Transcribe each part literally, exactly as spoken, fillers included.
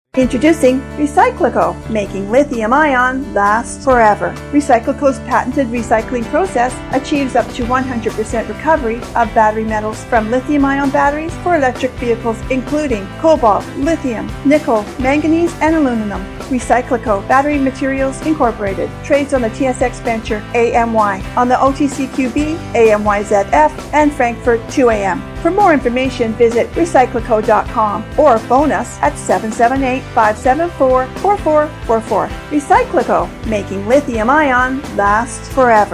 Introducing Recyclico, making lithium-ion last forever. Recyclico's patented recycling process achieves up to one hundred percent recovery of battery metals from lithium-ion batteries for electric vehicles, including cobalt, lithium, nickel, manganese, and aluminum. Recyclico Battery Materials Incorporated trades on the T S X Venture A M Y, on the O T C Q B, A M Y Z F, and Frankfurt two A M. For more information, visit recyclico dot com or phone us at seven seven eight, five seven four, four four four four. Recyclico, making lithium-ion last forever.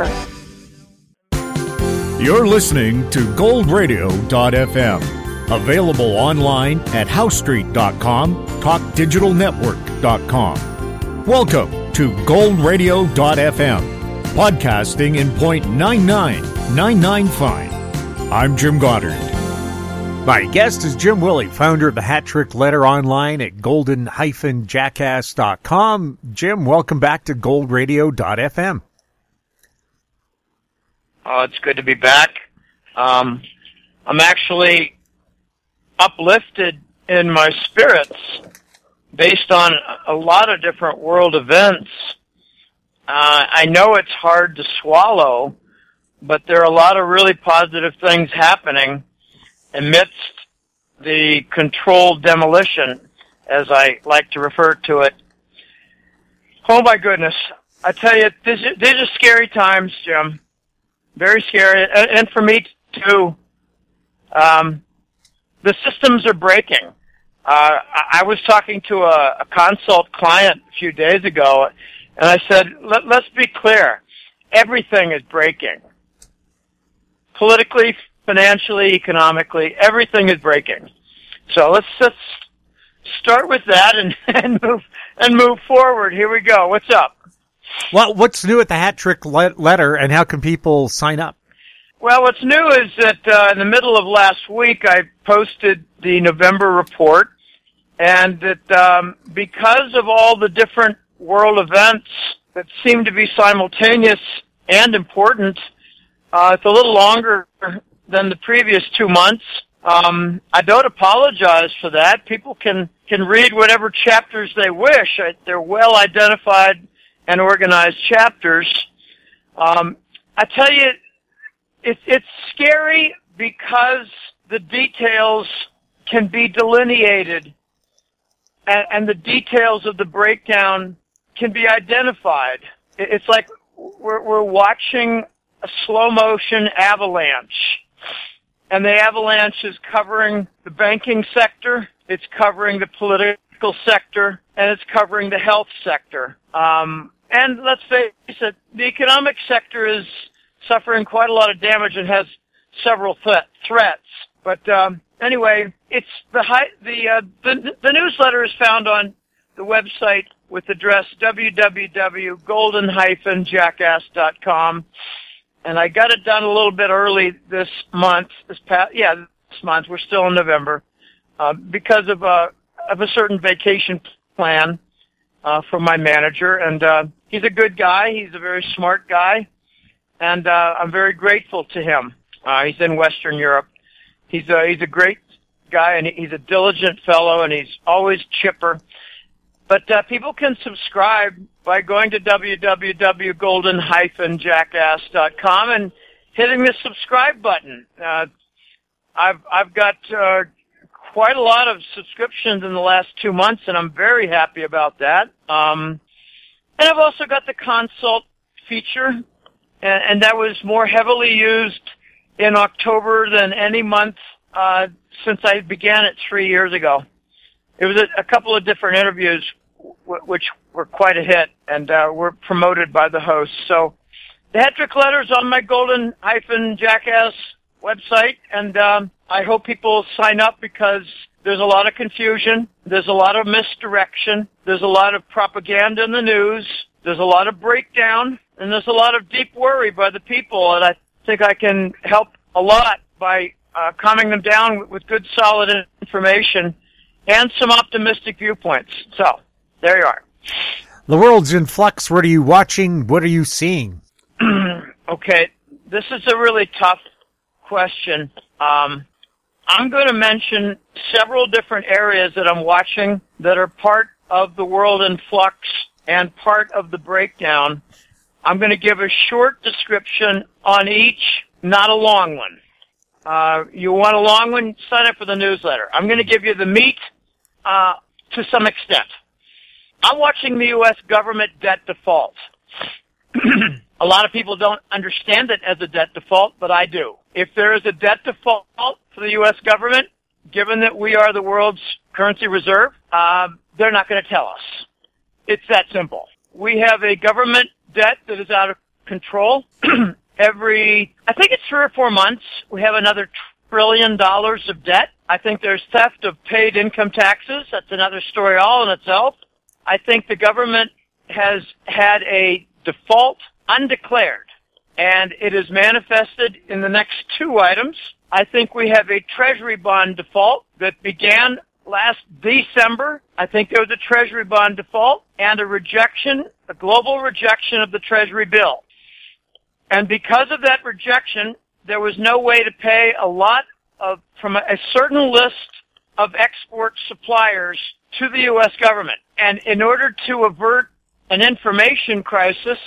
You're listening to gold radio dot f m. Available online at house street dot com, talk digital network dot com. Welcome to gold radio dot f m, podcasting in point nine nine nine nine five. I'm Jim Goddard. My guest is Jim Willie, founder of the Hat Trick Letter online at golden dash jackass dot com. Jim, welcome back to gold radio dot f m. Oh, it's good to be back. Um, I'm actually uplifted in my spirits based on a lot of different world events. Uh, I know it's hard to swallow, but there are a lot of really positive things happening amidst the controlled demolition, as I like to refer to it. Oh my goodness. I tell you, these are, these are scary times, Jim. Very scary. And, and for me, too. Um, the systems are breaking. Uh, I, I was talking to a, a consult client a few days ago, and I said, Let, let's be clear. Everything is breaking. Politically, financially, economically, everything is breaking. So let's just start with that and, and move and move forward. Here we go. What's up? Well, what's new at the Hat Trick Letter, and how can people sign up? Well, what's new is that uh, in the middle of last week, I posted the November report, and that um, because of all the different world events that seem to be simultaneous and important, uh, it's a little longer than the previous two months. Um, I don't apologize for that. People can, can read whatever chapters they wish. They're well identified and organized chapters. Um, I tell you, it's, it's scary because the details can be delineated, and, and the details of the breakdown can be identified. It's like we're, we're watching a slow motion avalanche. And the avalanche is covering the banking sector, it's covering the political sector, and it's covering the health sector. Um, and let's face it, the economic sector is suffering quite a lot of damage and has several th- threats. But um, anyway, it's the high, the, uh, the the newsletter is found on the website with address w w w dot golden dash jackass dot com. And I got it done a little bit early this month, this past, yeah, this month. We're still in November, uh, because of a, of a certain vacation plan, uh, from my manager. And, uh, he's a good guy. He's a very smart guy. And, uh, I'm very grateful to him. Uh, he's in Western Europe. He's a, he's a great guy, and he's a diligent fellow, and he's always chipper. But uh, people can subscribe by going to w w w dot golden dash jackass dot com and hitting the subscribe button. Uh, I've I've got uh, quite a lot of subscriptions in the last two months, and I'm very happy about that. Um, and I've also got the consult feature, and, and that was more heavily used in October than any month uh, since I began it three years ago. It was a, a couple of different interviews w- which were quite a hit, and uh, were promoted by the host. So the Hat Trick Letter's on my golden dash jackass website, and um, I hope people sign up because there's a lot of confusion, there's a lot of misdirection, there's a lot of propaganda in the news, there's a lot of breakdown, and there's a lot of deep worry by the people, and I think I can help a lot by uh, calming them down with, with good, solid information and some optimistic viewpoints. So, there you are. The world's in flux. What are you watching? What are you seeing? Okay, this is a really tough question. Um, I'm going to mention several different areas that I'm watching that are part of the world in flux and part of the breakdown. I'm going to give a short description on each, not a long one. Uh, you want a long one? Sign up for the newsletter. I'm going to give you the meat uh, to some extent. I'm watching the U S government debt default. A lot of people don't understand it as a debt default, but I do. If there is a debt default for the U S government, given that we are the world's currency reserve, uh, they're not going to tell us. It's that simple. We have a government debt that is out of control. Every, I think it's three or four months, we have another trillion dollars of debt. I think there's theft of paid income taxes. That's another story all in itself. I think the government has had a default undeclared, and it is manifested in the next two items. I think we have a treasury bond default that began last December. I think there was a treasury bond default and a rejection, a global rejection of the treasury bill. And because of that rejection, there was no way to pay a lot of, from a, a certain list of export suppliers to the U S government. And in order to avert an information crisis,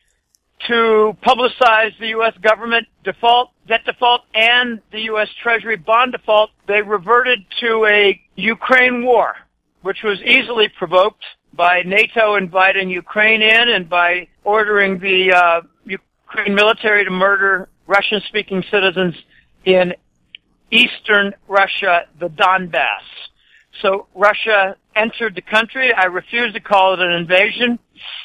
to publicize the U S government default, debt default, and the U S Treasury bond default, they reverted to a Ukraine war, which was easily provoked by NATO inviting Ukraine in and by ordering the uh, Ukraine military to murder Russian-speaking citizens in eastern Russia, the Donbass. So Russia entered the country. I refuse to call it an invasion.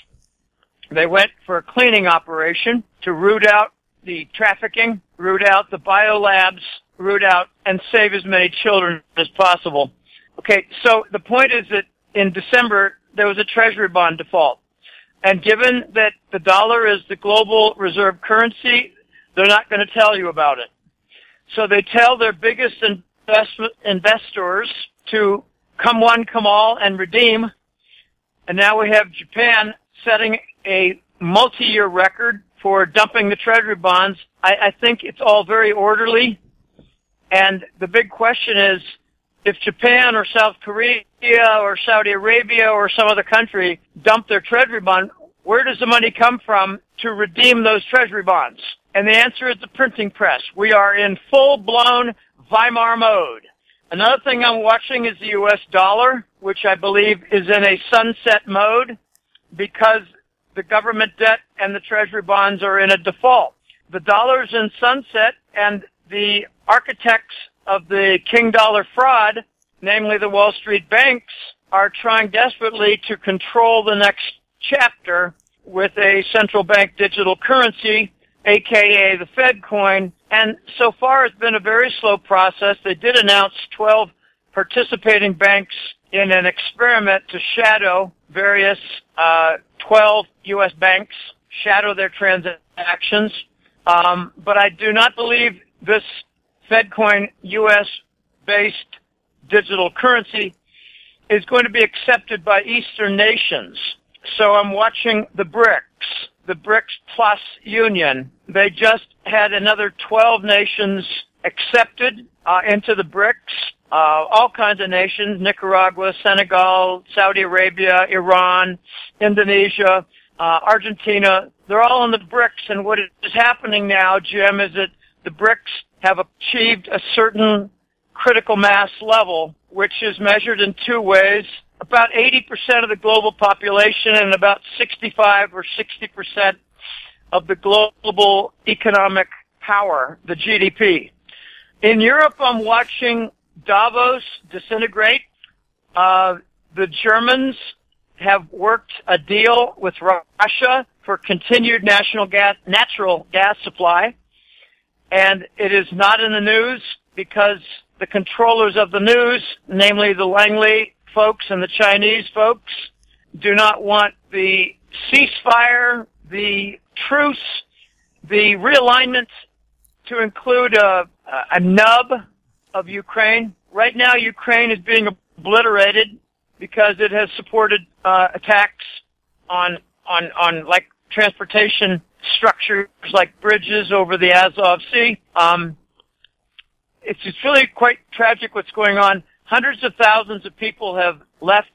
They went for a cleaning operation to root out the trafficking, root out the biolabs, root out and save as many children as possible. Okay, so the point is that in December, there was a treasury bond default. And given that the dollar is the global reserve currency, they're not going to tell you about it. So they tell their biggest investment investors to come one, come all, and redeem. And now we have Japan setting a multi-year record for dumping the treasury bonds. I, I think it's all very orderly. And the big question is, if Japan or South Korea or Saudi Arabia or some other country dump their treasury bond, where does the money come from to redeem those treasury bonds? And the answer is the printing press. We are in full-blown Weimar mode. Another thing I'm watching is the U S dollar, which I believe is in a sunset mode because the government debt and the treasury bonds are in a default. The dollar's in sunset, and the architects of the King Dollar fraud, namely the Wall Street banks, are trying desperately to control the next chapter with a central bank digital currency, aka the Fed coin. And so far it's been a very slow process. They did announce twelve participating banks in an experiment to shadow various uh twelve U S banks, shadow their transactions. Um, but I do not believe this FedCoin U S-based digital currency is going to be accepted by Eastern nations. So I'm watching the BRICS, the BRICS Plus Union. They just had another twelve nations accepted uh, into the BRICS, uh, all kinds of nations, Nicaragua, Senegal, Saudi Arabia, Iran, Indonesia, uh, Argentina. They're all in the BRICS, and what is happening now, Jim, is that the BRICS have achieved a certain critical mass level, which is measured in two ways. About eighty percent of the global population and about sixty-five or sixty percent of the global economic power, the G D P. In Europe, I'm watching Davos disintegrate. Uh, the Germans have worked a deal with Russia for continued national gas, natural gas supply. And it is not in the news because the controllers of the news, namely the Langley folks and the Chinese folks, do not want the ceasefire, the truce, the realignment to include a, a nub of Ukraine. Right now, Ukraine is being obliterated because it has supported uh, attacks on on on like transportation structures like bridges over the Azov Sea. Um, it's, it's really quite tragic what's going on. Hundreds of thousands of people have left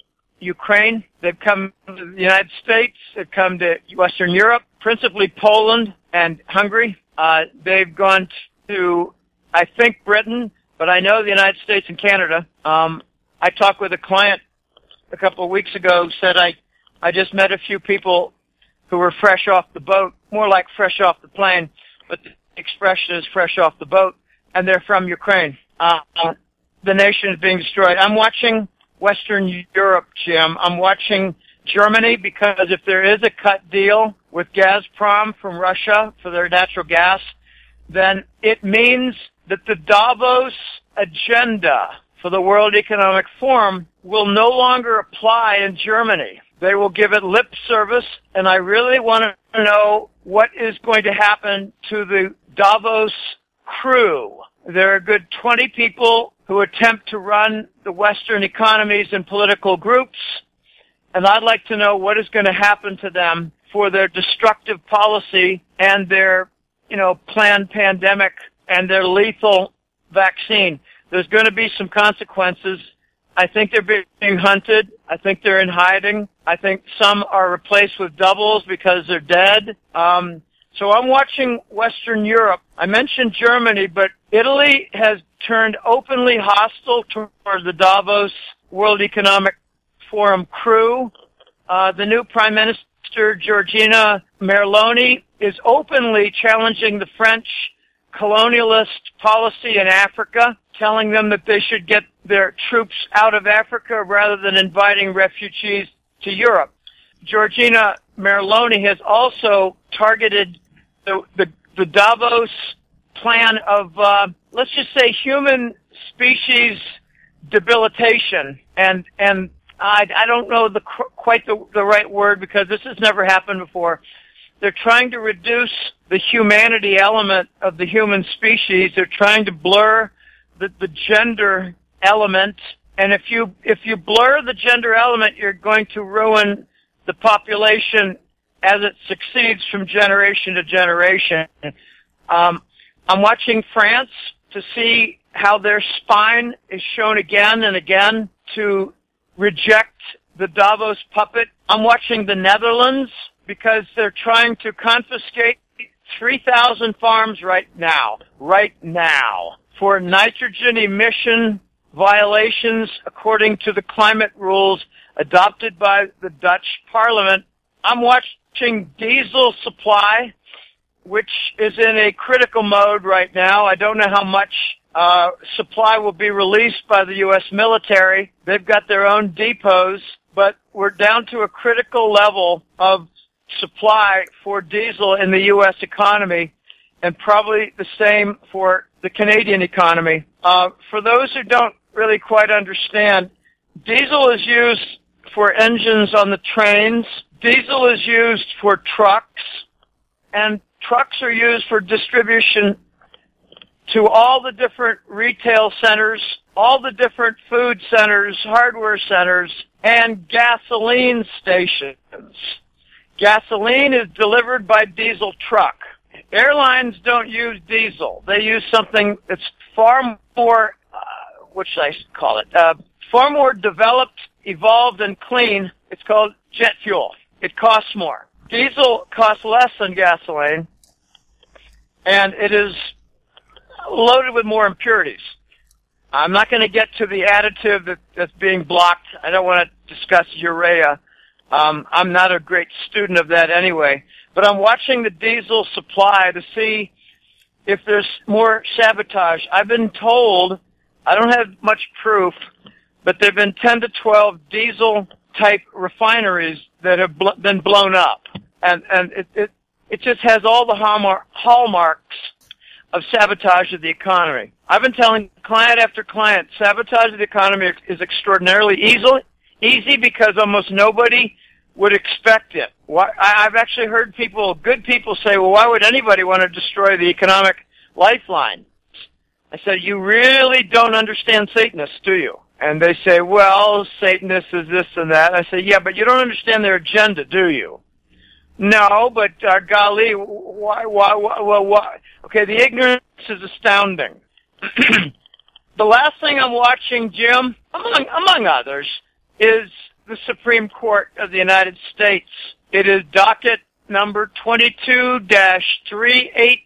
Ukraine. They've come to the United States. They've come to Western Europe, principally Poland and Hungary. Uh, they've gone to, I think, Britain, but I know the United States and Canada. Um, I talked with a client a couple of weeks ago who said, I, I just met a few people who were fresh off the boat, more like fresh off the plane, but the expression is fresh off the boat, and they're from Ukraine. Uh, the nation is being destroyed. I'm watching Western Europe, Jim. I'm watching Germany, because if there is a cut deal with Gazprom from Russia for their natural gas, then it means that the Davos agenda for the World Economic Forum will no longer apply in Germany. They will give it lip service, and I really want to know what is going to happen to the Davos crew. There are a good twenty people who attempt to run the Western economies and political groups, and I'd like to know what is going to happen to them for their destructive policy and their, you know, planned pandemic and their lethal vaccine. There's going to be some consequences. I think they're being hunted. I think they're in hiding. I think some are replaced with doubles because they're dead. Um, so I'm watching Western Europe. I mentioned Germany, but Italy has turned openly hostile toward the Davos World Economic Forum crew. Uh, the new Prime Minister, Giorgia Meloni, is openly challenging the French colonialist policy in Africa, telling them that they should get their troops out of Africa rather than inviting refugees to Europe. Giorgia Meloni has also targeted the, the, the Davos plan of, uh, let's just say, human species debilitation. And, and I, I don't know the, quite the, the right word, because this has never happened before. They're trying to reduce the humanity element of the human species. They're trying to blur the, the gender element. And if you, if you blur the gender element, you're going to ruin the population as it succeeds from generation to generation. Um, I'm watching France to see how their spine is shown again and again to reject the Davos puppet. I'm watching the Netherlands, because they're trying to confiscate three thousand farms right now, right now, for nitrogen emission violations according to the climate rules adopted by the Dutch Parliament. I'm watching diesel supply, which is in a critical mode right now. I don't know how much uh supply will be released by the U S military. They've got their own depots, but we're down to a critical level of supply for diesel in the U S economy, and probably the same for the Canadian economy. Uh, for those who don't really quite understand, diesel is used for engines on the trains. Diesel is used for trucks, and trucks are used for distribution to all the different retail centers, all the different food centers, hardware centers, and gasoline stations. Gasoline is delivered by diesel truck. Airlines don't use diesel. They use something that's far more, uh, what should I call it, uh, far more developed, evolved, and clean. It's called jet fuel. It costs more. Diesel costs less than gasoline, and it is loaded with more impurities. I'm not going to get to the additive that, that's being blocked. I don't want to discuss urea. Um, I'm not a great student of that anyway, but I'm watching the diesel supply to see if there's more sabotage. I've been told, I don't have much proof, but there have been ten to twelve diesel-type refineries that have bl- been blown up, and and it, it it just has all the hallmark, hallmarks of sabotage of the economy. I've been telling client after client, sabotage of the economy is extraordinarily easy. Easy because almost nobody would expect it. Why, I've actually heard people, good people say, well, why would anybody want to destroy the economic lifeline? I said, you really don't understand Satanists, do you? And they say, well, Satanists is this and that. I say, yeah, but you don't understand their agenda, do you? No, but uh, golly, why, why, why, well, why? Okay, the ignorance is astounding. The last thing I'm watching, Jim, among among others, is the Supreme Court of the United States. It is docket number twenty-two dash three eighty.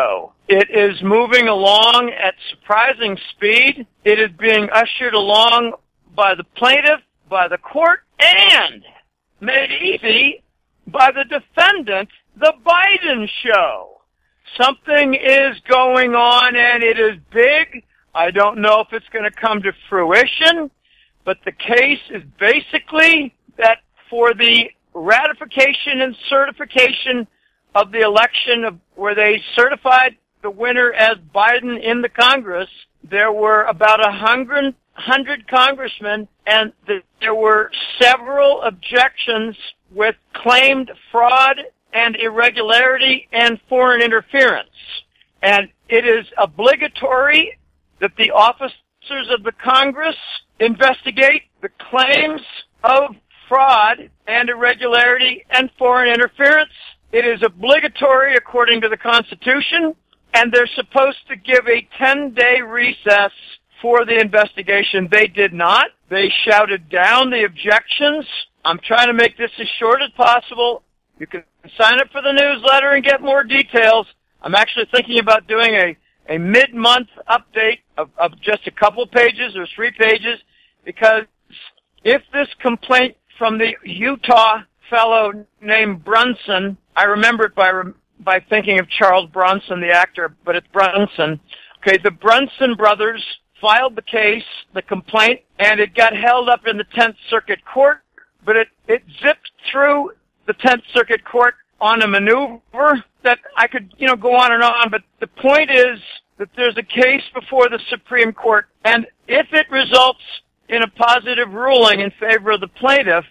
It is moving along at surprising speed. It is being ushered along by the plaintiff, by the court, and made easy by the defendant, the Biden show. Something is going on, and it is big. I don't know if it's going to come to fruition, but the case is basically that for the ratification and certification of the election of where they certified the winner as Biden in the Congress, there were about a hundred, hundred congressmen, and the, there were several objections with claimed fraud and irregularity and foreign interference. And it is obligatory that the officers of the Congress investigate the claims of fraud and irregularity and foreign interference. It is obligatory according to the Constitution, and they're supposed to give a ten-day recess for the investigation. They did not. They shouted down the objections. I'm trying to make this as short as possible. You can sign up for the newsletter and get more details. I'm actually thinking about doing a, a mid-month update of, of just a couple pages or three pages, because if this complaint from the Utah fellow named Brunson, I remember it by by thinking of Charles Bronson, the actor, but it's Brunson. Okay, the Brunson brothers filed the case, the complaint, and it got held up in the tenth Circuit Court, but it, it zipped through the tenth Circuit Court on a maneuver that I could, you know, go on and on, but the point is that there's a case before the Supreme Court, and if it results in a positive ruling in favor of the plaintiff,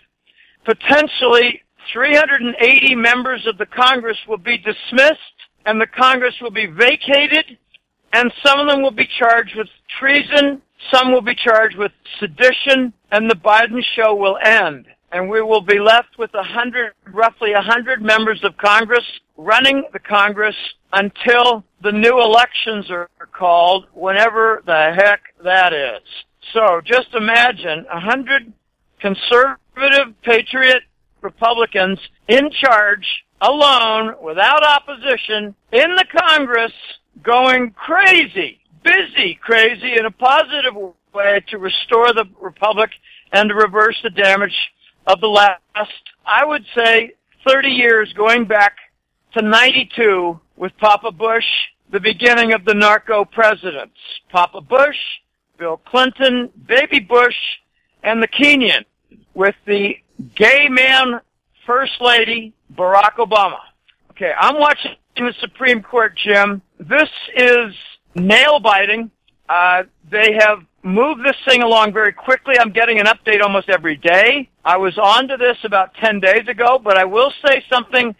potentially three hundred eighty members of the Congress will be dismissed, and the Congress will be vacated, and some of them will be charged with treason, some will be charged with sedition, and the Biden show will end. And we will be left with a hundred, roughly a hundred members of Congress running the Congress until the new elections are called, whenever the heck that is. So just imagine a hundred conservative, patriot Republicans in charge, alone, without opposition, in the Congress, going crazy, busy crazy in a positive way to restore the Republic and to reverse the damage of the last, I would say, thirty years, going back to ninety-two with Papa Bush, the beginning of the narco presidents. Papa Bush, Bill Clinton, Baby Bush, and the Kenyan with the gay man First Lady, Barack Obama. Okay, I'm watching the Supreme Court, Jim. This is nail-biting. Uh, they have moved this thing along very quickly. I'm getting an update almost every day. I was on to this about ten days ago, but I will say something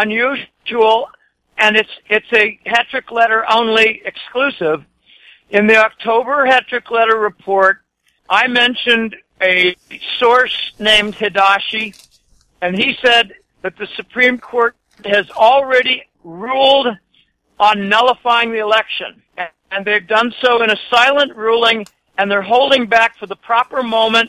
unusual, and it's it's a Hetrick letter only exclusive. In the October Hetrick letter report, I mentioned a source named Hidashi, and he said that the Supreme Court has already ruled on nullifying the election, and they've done so in a silent ruling, and they're holding back for the proper moment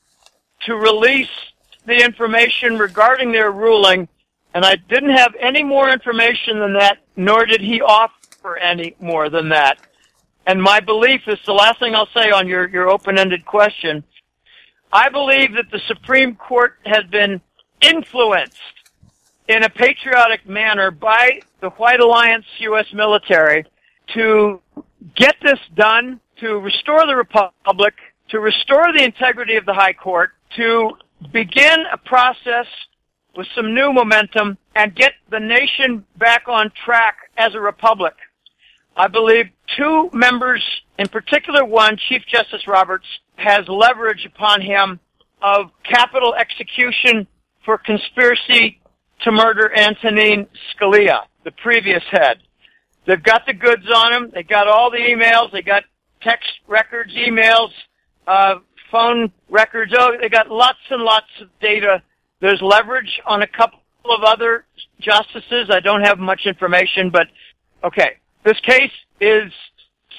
to release the information regarding their ruling, and I didn't have any more information than that, nor did he offer any more than that. And my belief is, the last thing I'll say on your, your open-ended question, I believe that the Supreme Court has been influenced in a patriotic manner by the White Alliance U S military to get this done, to restore the Republic, to restore the integrity of the High Court, to begin a process with some new momentum and get the nation back on track as a republic. I believe two members, in particular one, Chief Justice Roberts, has leverage upon him of capital execution for conspiracy to murder Antonin Scalia, the previous head. They've got the goods on him. They got all the emails. They got text records, emails, uh, phone records. Oh, they got lots and lots of data. There's leverage on a couple of other justices. I don't have much information, but okay. This case is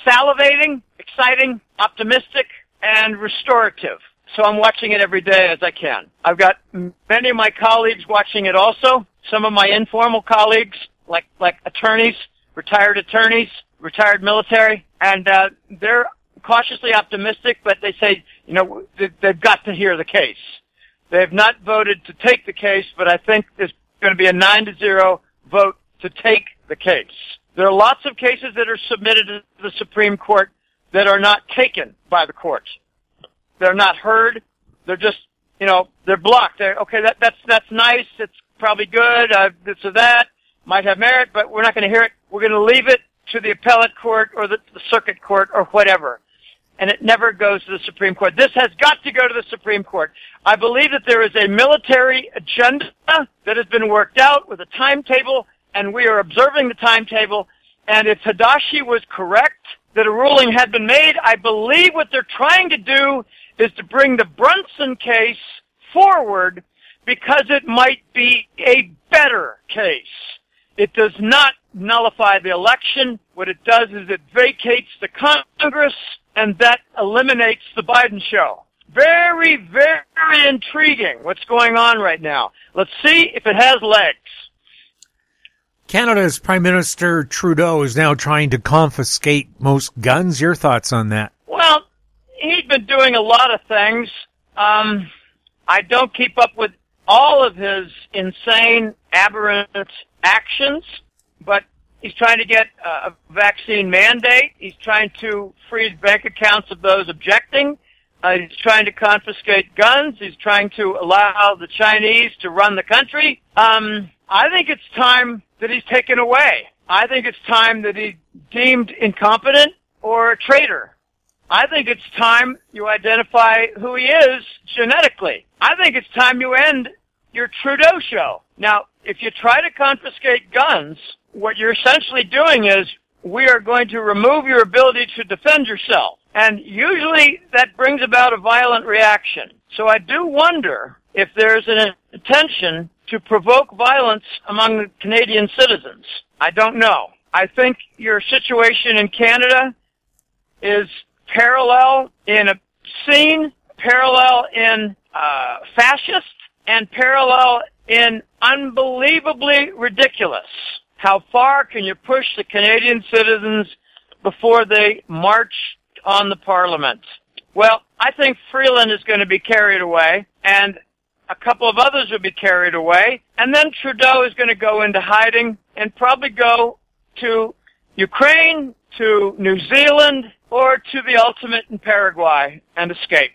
salivating, exciting, optimistic, and restorative. So I'm watching it every day as I can. I've got many of my colleagues watching it also. Some of my informal colleagues, like like attorneys, retired attorneys, retired military, and uh, they're cautiously optimistic, but they say, you know, they've got to hear the case. They have not voted to take the case, but I think there's going to be a nine to zero vote to take the case. There are lots of cases that are submitted to the Supreme Court that are not taken by the court. They're not heard. They're just, you know, they're blocked. They're, okay, that, that's that's nice. It's probably good. Uh, this or that might have merit, but we're not going to hear it. We're going to leave it to the appellate court or the, the circuit court or whatever. And it never goes to the Supreme Court. This has got to go to the Supreme Court. I believe that there is a military agenda that has been worked out with a timetable, and we are observing the timetable. And if Tadashi was correct that a ruling had been made, I believe what they're trying to do is to bring the Brunson case forward because it might be a better case. It does not nullify the election. What it does is it vacates the Congress, and that eliminates the Biden show. Very, very intriguing what's going on right now. Let's see if it has legs. Canada's Prime Minister Trudeau is now trying to confiscate most guns. Your thoughts on that? Well, he's been doing a lot of things. Um, I don't keep up with all of his insane, aberrant actions, but he's trying to get a vaccine mandate. He's trying to freeze bank accounts of those objecting. Uh, he's trying to confiscate guns. He's trying to allow the Chinese to run the country. Um, I think it's time that he's taken away. I think it's time that he's deemed incompetent or a traitor. I think it's time you identify who he is genetically. I think it's time you end your Trudeau show. Now, if you try to confiscate guns, what you're essentially doing is we are going to remove your ability to defend yourself. And usually that brings about a violent reaction. So I do wonder if there's an intention to provoke violence among the Canadian citizens. I don't know. I think your situation in Canada is parallel in obscene, parallel in uh, fascist, and parallel in unbelievably ridiculous. How far can you push the Canadian citizens before they march on the Parliament? Well, I think Freeland is going to be carried away, and a couple of others will be carried away, and then Trudeau is going to go into hiding and probably go to Ukraine, to New Zealand, or to the ultimate in Paraguay and escape.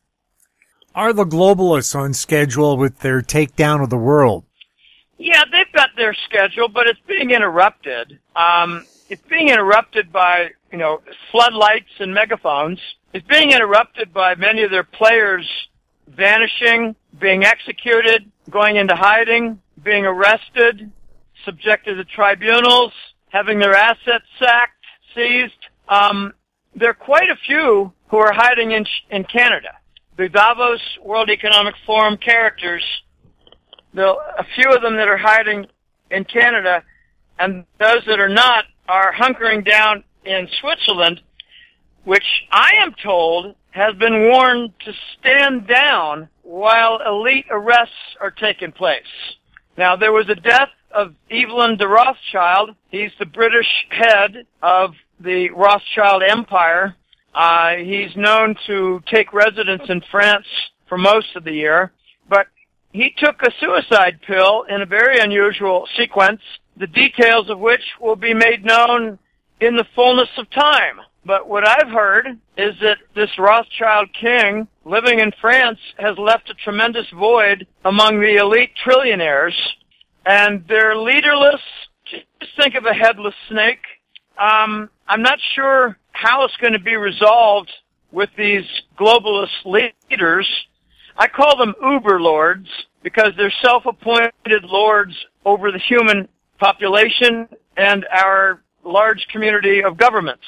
Are the globalists on schedule with their takedown of the world? Yeah, they've got their schedule, but it's being interrupted. Um, it's being interrupted by, you know, floodlights and megaphones. It's being interrupted by many of their players vanishing, being executed, going into hiding, being arrested, subjected to tribunals, having their assets sacked, seized. Um, there are quite a few who are hiding in, in Canada. The Davos World Economic Forum characters, there are a few of them that are hiding in Canada, and those that are not are hunkering down in Switzerland, which I am told has been warned to stand down while elite arrests are taking place. Now, there was a death of Evelyn de Rothschild. He's the British head of the Rothschild Empire. Uh, he's known to take residence in France for most of the year, but he took a suicide pill in a very unusual sequence, the details of which will be made known in the fullness of time. But what I've heard is that this Rothschild king living in France has left a tremendous void among the elite trillionaires, and they're leaderless. Just think of a headless snake. Um, I'm not sure how it's going to be resolved with these globalist leaders. I call them Uber lords because they're self-appointed lords over the human population and our large community of governments.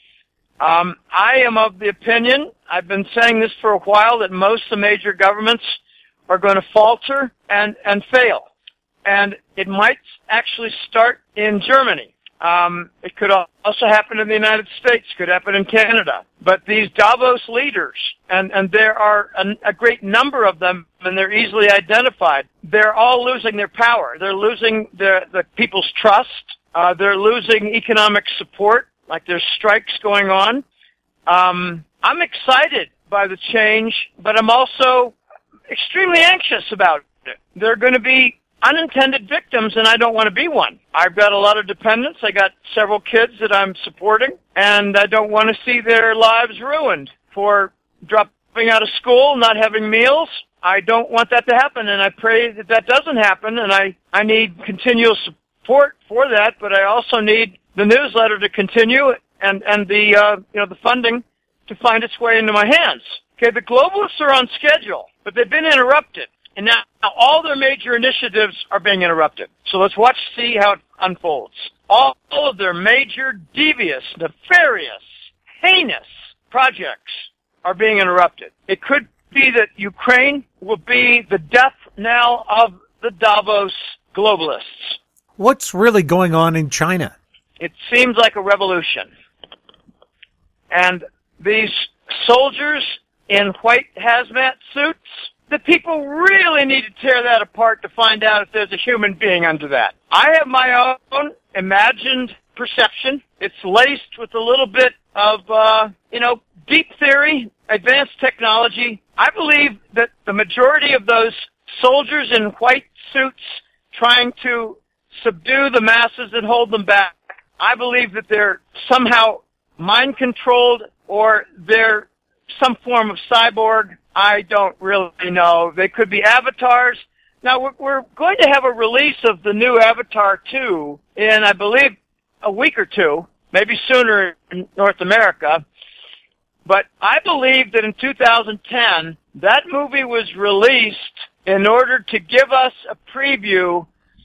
Um, I am of the opinion, I've been saying this for a while, that most of the major governments are going to falter and, and fail. And it might actually start in Germany. Um, it could also happen in the United States, could happen in Canada. But these Davos leaders, and, and there are a, a great number of them, and they're easily identified, they're all losing their power. They're losing their, the people's trust. Uh, they're losing economic support, like there's strikes going on. Um, I'm excited by the change, but I'm also extremely anxious about it. There are going to be unintended victims, and I don't want to be one. I've got a lot of dependents. I got several kids that I'm supporting, and I don't want to see their lives ruined for dropping out of school, not having meals. I don't want that to happen, and I pray that that doesn't happen, and I, I need continual support for that, but I also need the newsletter to continue and, and the, uh, you know, the funding to find its way into my hands. Okay, the globalists are on schedule, but they've been interrupted. And now, now all their major initiatives are being interrupted. So let's watch, see how it unfolds. All, all of their major, devious, nefarious, heinous projects are being interrupted. It could be that Ukraine will be the death knell of the Davos globalists. What's really going on in China? It seems like a revolution. And these soldiers in white hazmat suits, the people really need to tear that apart to find out if there's a human being under that. I have my own imagined perception. It's laced with a little bit of, uh, you know, deep theory, advanced technology. I believe that the majority of those soldiers in white suits trying to subdue the masses and hold them back, I believe that they're somehow mind-controlled or they're some form of cyborg. I don't really know. They could be avatars. Now, we're, we're going to have a release of the new Avatar two in, I believe, a week or two, maybe sooner in North America. But I believe that in two thousand ten, that movie was released in order to give us a preview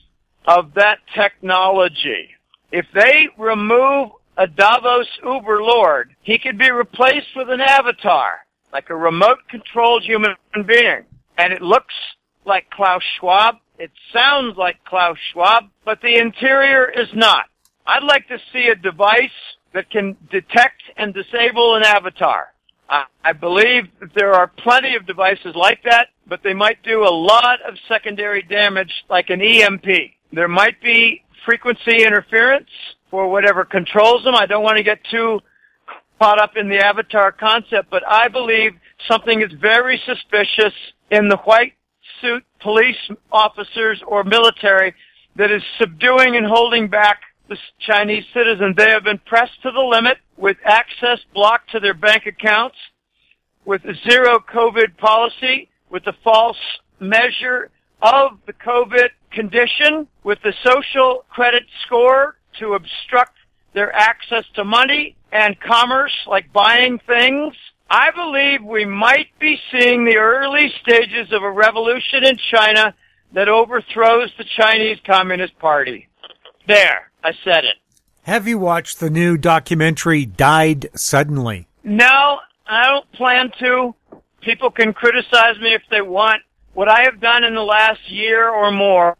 of that technology. If they remove a Davos Uber Lord, he could be replaced with an avatar, like a remote-controlled human being. And it looks like Klaus Schwab. It sounds like Klaus Schwab, but the interior is not. I'd like to see a device that can detect and disable an avatar. I, I believe that there are plenty of devices like that, but they might do a lot of secondary damage, like an E M P. There might be frequency interference for whatever controls them. I don't want to get too caught up in the avatar concept, but I believe something is very suspicious in the white suit police officers or military that is subduing and holding back the Chinese citizens. They have been pressed to the limit with access blocked to their bank accounts, with a zero COVID policy, with the false measure of the COVID condition, with the social credit score to obstruct their access to money and commerce, like buying things. I believe we might be seeing the early stages of a revolution in China that overthrows the Chinese Communist Party. There, I said it. Have you watched the new documentary Died Suddenly? No, I don't plan to. People can criticize me if they want. What I have done in the last year or more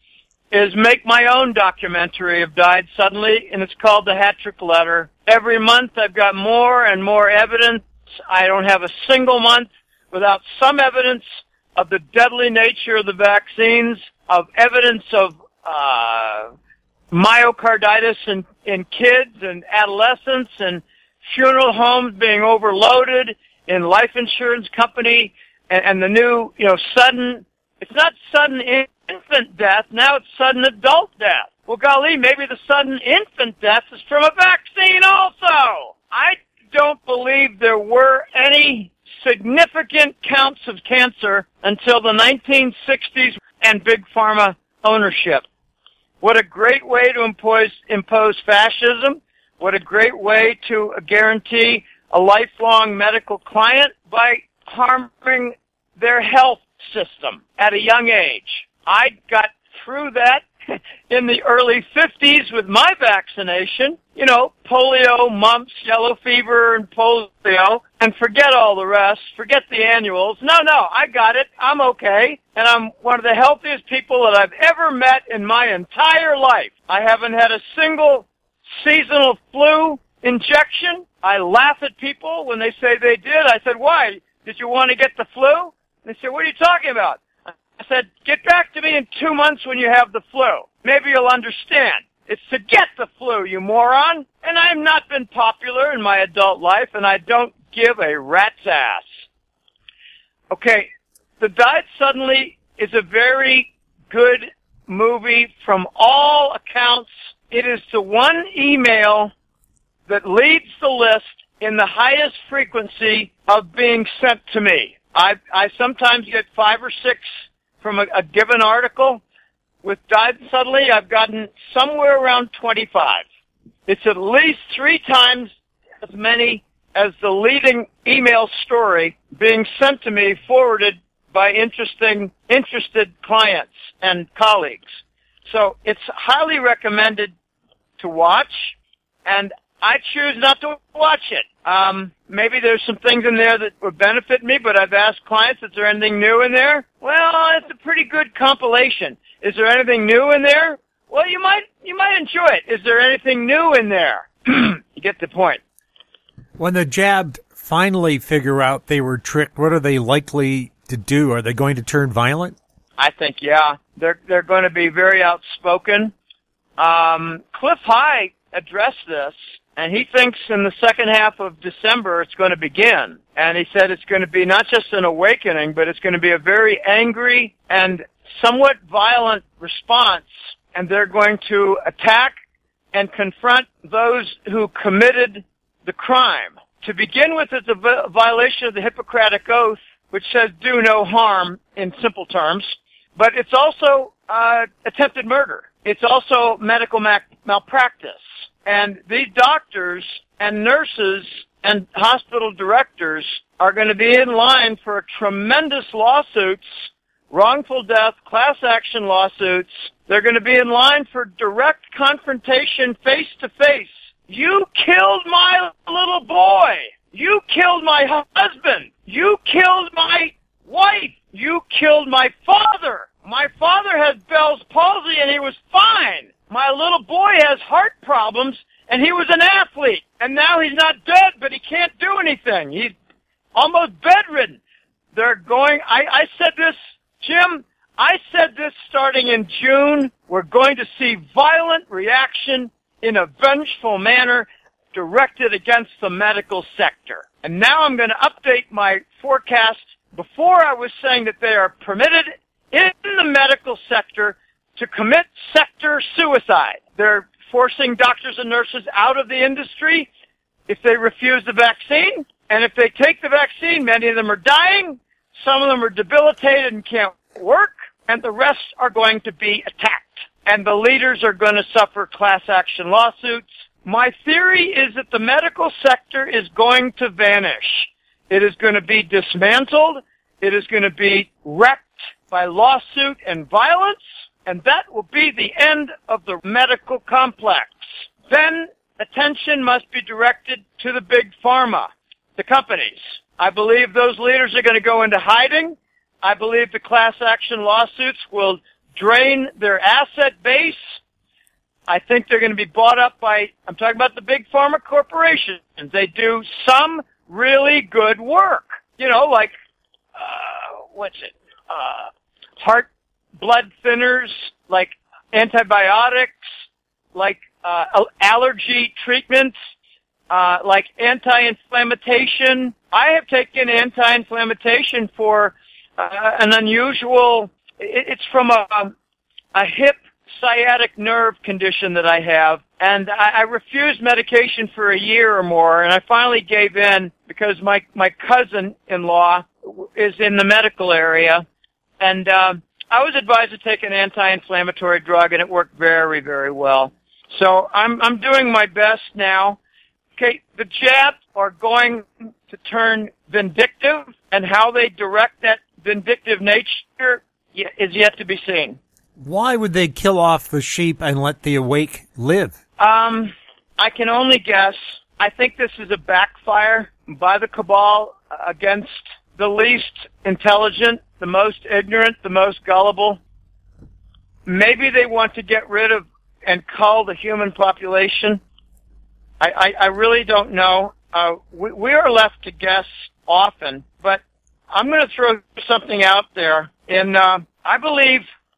is make my own documentary of Died Suddenly, and it's called The Hat Trick Letter. Every month I've got more and more evidence. I don't have a single month without some evidence of the deadly nature of the vaccines, of evidence of uh myocarditis in, in kids and adolescents, and funeral homes being overloaded, in life insurance company, and, and the new, you know, sudden, it's not sudden infant death, now it's sudden adult death. Well, golly, maybe the sudden infant death is from a vaccine also. I don't believe there were any significant counts of cancer until the nineteen sixties and big pharma ownership. What a great way to impose, impose fascism. What a great way to guarantee a lifelong medical client by harming their health system at a young age. I got through that in the early fifties with my vaccination, you know, polio, mumps, yellow fever, and polio, and forget all the rest, forget the annuals. No, no, I got it. I'm okay, and I'm one of the healthiest people that I've ever met in my entire life. I haven't had a single seasonal flu injection. I laugh at people when they say they did. I said, why? Did you want to get the flu? They said, what are you talking about? I said, get back to me in two months when you have the flu. Maybe you'll understand. It's to get the flu, you moron. And I've not been popular in my adult life, and I don't give a rat's ass. Okay, The Died Suddenly is a very good movie from all accounts. It is the one email that leads the list in the highest frequency of being sent to me. I, I sometimes get five or six from a, a given article. With Died Suddenly, I've gotten somewhere around twenty-five. It's at least three times as many as the leading email story being sent to me, forwarded by interesting, interested clients and colleagues. So it's highly recommended to watch, and I choose not to watch it. Um, maybe there's some things in there that would benefit me, but I've asked clients, is there anything new in there? Well, it's a pretty good compilation. Is there anything new in there? Well, you might, you might enjoy it. Is there anything new in there? You get the point. When the jabbed finally figure out they were tricked, what are they likely to do? Are they going to turn violent? I think, yeah. They're, they're going to be very outspoken. Um, Cliff High addressed this, and he thinks in the second half of December it's going to begin. And he said it's going to be not just an awakening, but it's going to be a very angry and somewhat violent response, and they're going to attack and confront those who committed the crime. To begin with, it's a violation of the Hippocratic Oath, which says do no harm in simple terms, but it's also uh, attempted murder. It's also medical malpractice. And these doctors and nurses and hospital directors are going to be in line for tremendous lawsuits, wrongful death, class action lawsuits. They're going to be in line for direct confrontation face to face. You killed my little boy. You killed my husband. You killed my wife. You killed my father. My father has Bell's palsy and he was fine. My little boy has heart problems, and he was an athlete, and now he's not dead, but he can't do anything. He's almost bedridden. They're going, I, I said this, Jim, I said this starting in June. We're going to see violent reaction in a vengeful manner directed against the medical sector. And now I'm going to update my forecast. Before I was saying that they are permitted in the medical sector to commit sector suicide. They're forcing doctors and nurses out of the industry if they refuse the vaccine. And if they take the vaccine, many of them are dying. Some of them are debilitated and can't work. And the rest are going to be attacked. And the leaders are going to suffer class action lawsuits. My theory is that the medical sector is going to vanish. It is going to be dismantled. It is going to be wrecked by lawsuit and violence. And that will be the end of the medical complex. Then attention must be directed to the big pharma, the companies. I believe those leaders are going to go into hiding. I believe the class action lawsuits will drain their asset base. I think they're going to be bought up by, I'm talking about the big pharma corporations. They do some really good work. You know, like, uh, what's it, uh, heart blood thinners, like antibiotics, like uh, allergy treatments, uh, like anti-inflammation. I have taken anti-inflammation for uh, an unusual, it, it's from a, a hip sciatic nerve condition that I have, and I, I refused medication for a year or more, and I finally gave in because my, my cousin-in-law is in the medical area, and uh, I was advised to take an anti-inflammatory drug, and it worked very, very well. So I'm I'm doing my best now. Okay, the jabs are going to turn vindictive, and how they direct that vindictive nature is yet to be seen. Why would they kill off the sheep and let the awake live? Um, I can only guess. I think this is a backfire by the cabal against the least intelligent, the most ignorant, the most gullible. Maybe they want to get rid of and cull the human population. I, I, I really don't know. Uh, we, we are left to guess often, but I'm going to throw something out there. And uh, I believe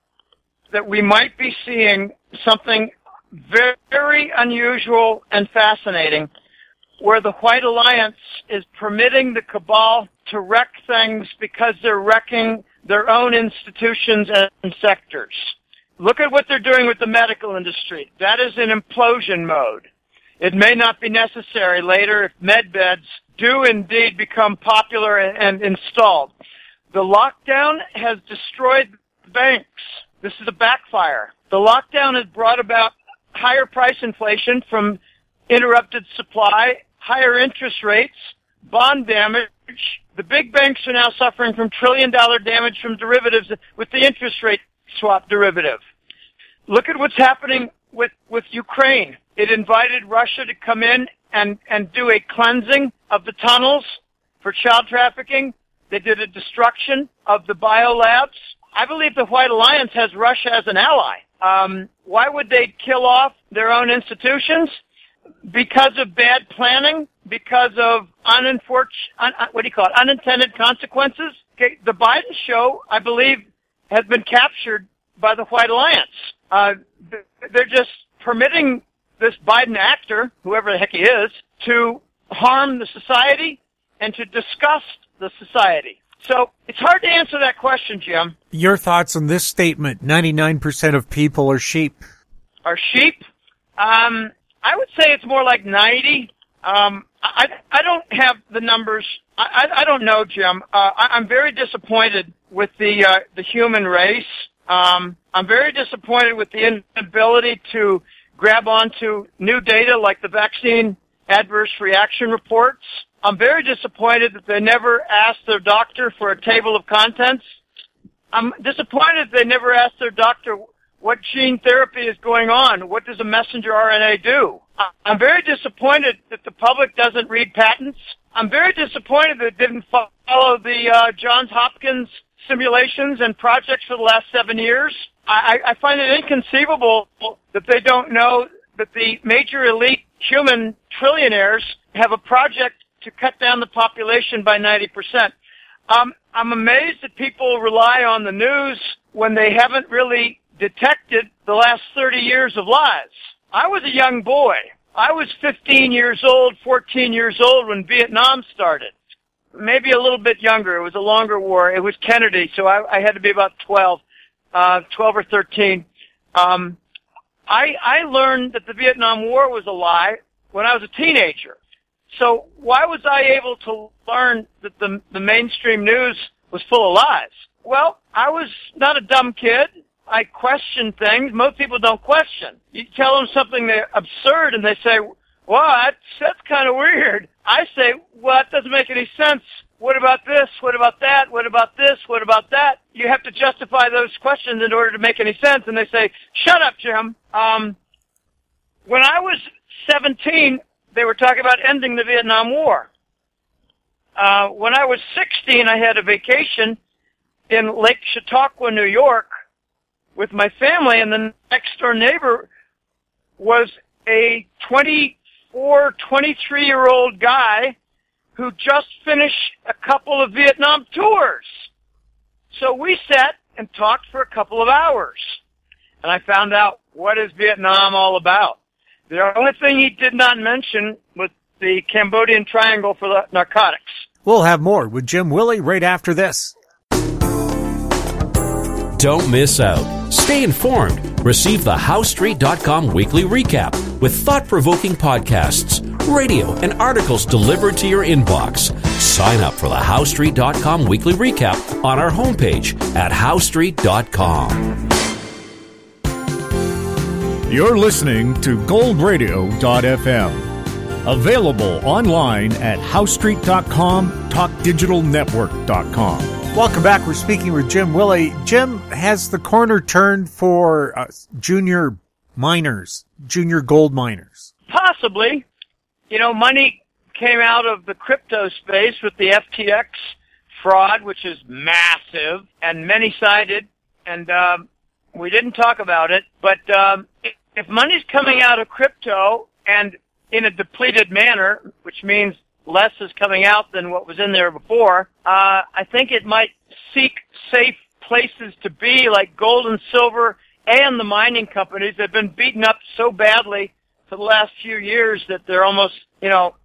that we might be seeing something very, very unusual and fascinating, where the White Alliance is permitting the cabal to wreck things because they're wrecking their own institutions and sectors. Look at what they're doing with the medical industry. That is in implosion mode. It may not be necessary later if med beds do indeed become popular and, and installed. The lockdown has destroyed banks. This is a backfire. The lockdown has brought about higher price inflation from interrupted supply, higher interest rates, bond damage. The big banks are now suffering from trillion-dollar damage from derivatives with the interest rate swap derivative. Look at what's happening with, with Ukraine. It invited Russia to come in and, and do a cleansing of the tunnels for child trafficking. They did a destruction of the biolabs. I believe the White Alliance has Russia as an ally. Um, why would they kill off their own institutions? Because of bad planning? Because of unenforced, un, what do you call it, unintended consequences? Okay, the Biden show, I believe, has been captured by the White Alliance. Uh, they're just permitting this Biden actor, whoever the heck he is, to harm the society and to disgust the society. So it's hard to answer that question, Jim. Your thoughts on this statement, ninety-nine percent of people are sheep. Are sheep? Um, I would say it's more like ninety. Um, I, I don't have the numbers. I, I, I don't know, Jim. Uh, I, I'm very disappointed with the, uh, the human race. Um, I'm very disappointed with the inability to grab onto new data like the vaccine adverse reaction reports. I'm very disappointed that they never asked their doctor for a table of contents. I'm disappointed they never asked their doctor what gene therapy is going on. What does a messenger R N A do? I'm very disappointed that the public doesn't read patents. I'm very disappointed that it didn't follow the uh, Johns Hopkins simulations and projects for the last seven years. I, I find it inconceivable that they don't know that the major elite human trillionaires have a project to cut down the population by ninety percent. Um, I'm amazed that people rely on the news when they haven't really detected the last thirty years of lies. I was a young boy. I was fifteen years old, fourteen years old when Vietnam started. Maybe a little bit younger. It was a longer war. It was Kennedy, so I, I had to be about twelve, uh, twelve or thirteen. Um, I, I learned that the Vietnam War was a lie when I was a teenager. So why was I able to learn that the, the mainstream news was full of lies? Well, I was not a dumb kid. I questioned things. Most people don't question. You tell them something they're absurd and they say, well, that's, that's kind of weird. I say, well, that doesn't make any sense. What about this? What about that? What about this? What about that? You have to justify those questions in order to make any sense. And they say, shut up, Jim. Um, when I was seventeen, they were talking about ending the Vietnam War. Uh, when I was sixteen, I had a vacation in Lake Chautauqua, New York, with my family, and the next door neighbor was a twenty-four, twenty-three-year-old guy who just finished a couple of Vietnam tours. So we sat and talked for a couple of hours, and I found out what is Vietnam all about. The only thing he did not mention was the Cambodian Triangle for the narcotics. We'll have more with Jim Willie right after this. Don't miss out. Stay informed. Receive the How Street dot com weekly recap with thought-provoking podcasts, radio, and articles delivered to your inbox. Sign up for the How Street dot com weekly recap on our homepage at How Street dot com. You're listening to Gold Radio dot f m. Available online at How Street dot com, Talk Digital Network dot com. Welcome back. We're speaking with Jim Willie. Jim, has the corner turned for uh, junior miners, junior gold miners? Possibly. You know, money came out of the crypto space with the F T X fraud, which is massive and many-sided, and um, we didn't talk about it. But um, if money's coming out of crypto and in a depleted manner, which means less is coming out than what was in there before, uh, I think it might seek safe places to be, like gold and silver and the mining companies. They've been beaten up so badly for the last few years that they're almost, you know,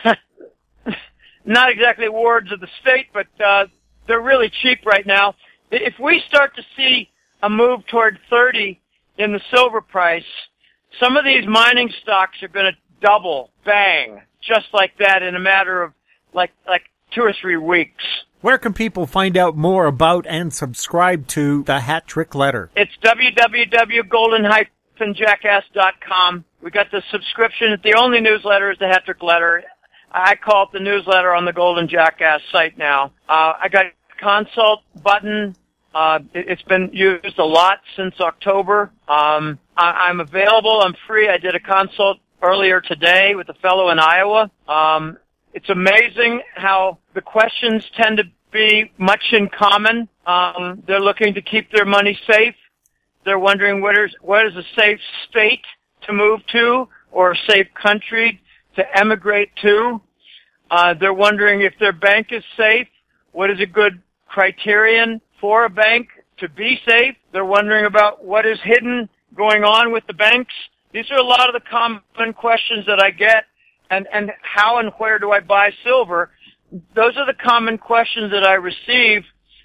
not exactly wards of the state, but uh, they're really cheap right now. If we start to see a move toward thirty in the silver price, some of these mining stocks are going to double, bang, just like that in a matter of like like two or three weeks. Where can people find out more about and subscribe to the Hat Trick Letter? It's w w w dot golden dash jackass dot com. We got the subscription. The only newsletter is the Hat Trick Letter. I call it the newsletter on the Golden Jackass site now. Uh, I got a consult button. Uh, it, it's been used a lot since October. Um, I, I'm available. I'm free. I did a consult earlier today with a fellow in Iowa. Um, it's amazing how the questions tend to be much in common. Um, they're looking to keep their money safe. They're wondering what is, what is a safe state to move to or a safe country to emigrate to. Uh, they're wondering if their bank is safe. What is a good criterion for a bank to be safe? They're wondering about what is hidden going on with the banks. These are a lot of the common questions that I get. And, and how and where do I buy silver? Those are the common questions that I receive.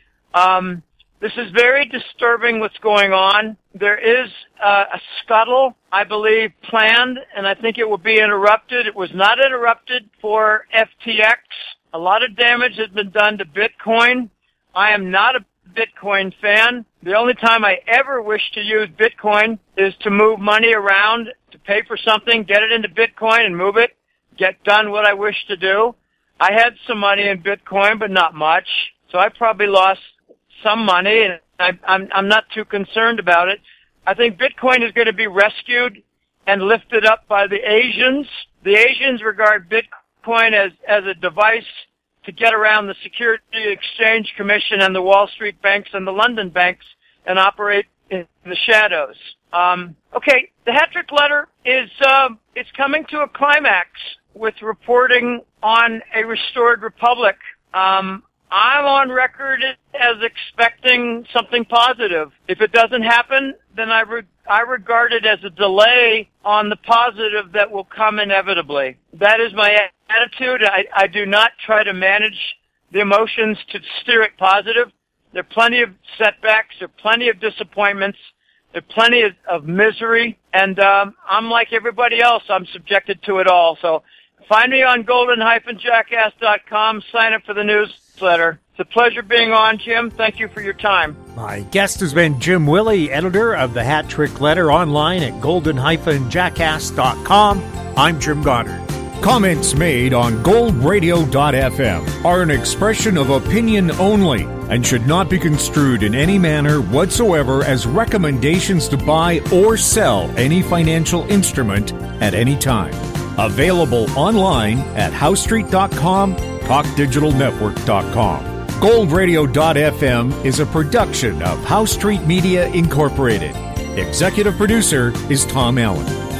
Um, this is very disturbing what's going on. There is uh, a scuttle, I believe, planned, and I think it will be interrupted. It was not interrupted for F T X. A lot of damage has been done to Bitcoin. I am not a Bitcoin fan. The only time I ever wish to use Bitcoin is to move money around, to pay for something, get it into Bitcoin and move it, get done what I wish to do. I had some money in Bitcoin, but not much, so I probably lost some money, and I, I'm, I'm not too concerned about it. I think Bitcoin is going to be rescued and lifted up by the Asians. The Asians regard Bitcoin as, as a device to get around the Security Exchange Commission and the Wall Street banks and the London banks and operate in the shadows. Um, okay, the Hat Trick Letter is uh, it's coming to a climax with reporting on a restored republic. Um, I'm on record as expecting something positive. If it doesn't happen, then I, re- I regard it as a delay on the positive that will come inevitably. That is my attitude. I, I do not try to manage the emotions to steer it positive. There are plenty of setbacks. There are plenty of disappointments. There are plenty of, of misery. And um, I'm like everybody else. I'm subjected to it all. So find me on golden dash jackass dot com. Sign up for the newsletter. It's a pleasure being on, Jim. Thank you for your time. My guest has been Jim Willey, editor of the Hat Trick Letter, online at golden dash jackass dot com. I'm Jim Goddard. Comments made on gold radio dot f m are an expression of opinion only and should not be construed in any manner whatsoever as recommendations to buy or sell any financial instrument at any time. Available online at house street dot com, talk digital network dot com. gold radio dot f m is a production of House Street Media Incorporated. Executive producer is Tom Allen.